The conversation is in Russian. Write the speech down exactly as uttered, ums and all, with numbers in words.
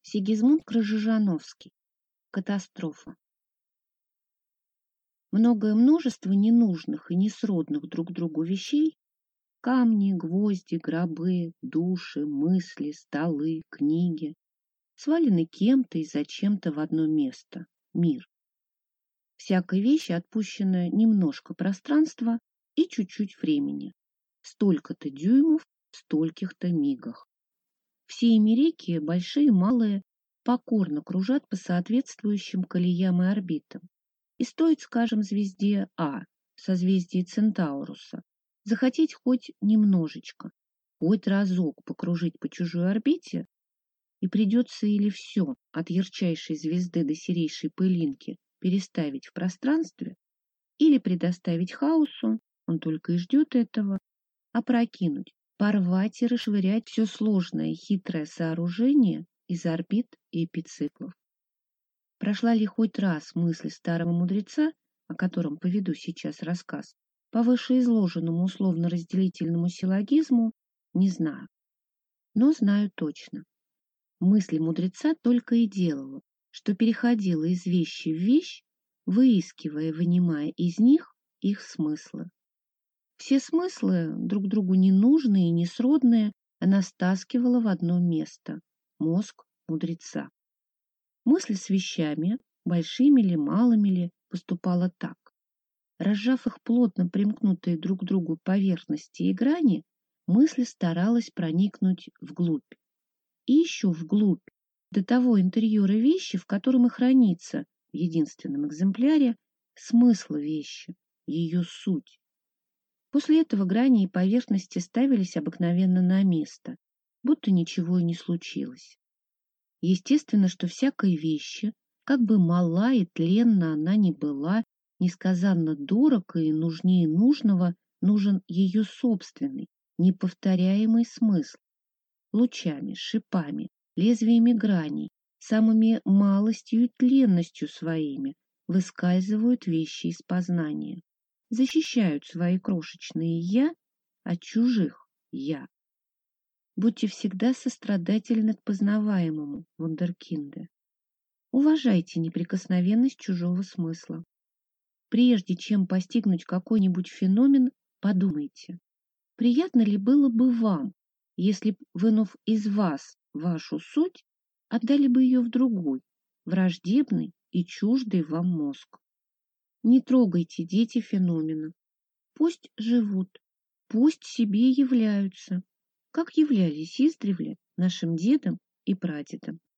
Сигизмунд Крыжижановский. Катастрофа. Многое множество ненужных и несродных друг другу вещей — камни, гвозди, гробы, души, мысли, столы, книги — свалены кем-то и зачем-то в одно место — мир. Всякой вещи отпущено немножко пространства и чуть-чуть времени. Столько-то дюймов в стольких-то мигах. Все ими реки, большие и малые, покорно кружат по соответствующим колеям и орбитам. И стоит, скажем, звезде А, созвездии Центауруса, захотеть хоть немножечко, хоть разок покружить по чужой орбите, и придется или все от ярчайшей звезды до серейшей пылинки переставить в пространстве, или предоставить хаосу, он только и ждет этого, опрокинуть, порвать и расшвырять все сложное и хитрое сооружение из орбит и эпициклов. Прошла ли хоть раз мысль старого мудреца, о котором поведу сейчас рассказ, по вышеизложенному условно-разделительному силлогизму, не знаю. Но знаю точно. Мысль мудреца только и делала, что переходила из вещи в вещь, выискивая, вынимая из них их смыслы. Все смыслы, друг другу ненужные и несродные, она стаскивала в одно место — мозг мудреца. Мысль с вещами, большими ли, малыми ли, поступала так. Разжав их плотно примкнутые друг к другу поверхности и грани, мысль старалась проникнуть вглубь. И еще вглубь, до того интерьера вещи, в котором и хранится в единственном экземпляре смысл вещи, ее суть. После этого грани и поверхности ставились обыкновенно на место, будто ничего и не случилось. Естественно, что всякой вещи, как бы мала и тленна она ни была, несказанно дорог и нужнее нужного, нужен ее собственный, неповторяемый смысл. Лучами, шипами, лезвиями граней, самыми малостью и тленностью своими выскальзывают вещи из познания, защищают свои крошечные «я» от чужих «я». Будьте всегда сострадательны к познаваемому, вундеркинды. Уважайте неприкосновенность чужого смысла. Прежде чем постигнуть какой-нибудь феномен, подумайте, приятно ли было бы вам, если б, вынув из вас вашу суть, отдали бы ее в другой, враждебный и чуждый вам мозг. Не трогайте, дети, феномена. Пусть живут, пусть себе являются, как являлись издревле нашим дедам и прадедам.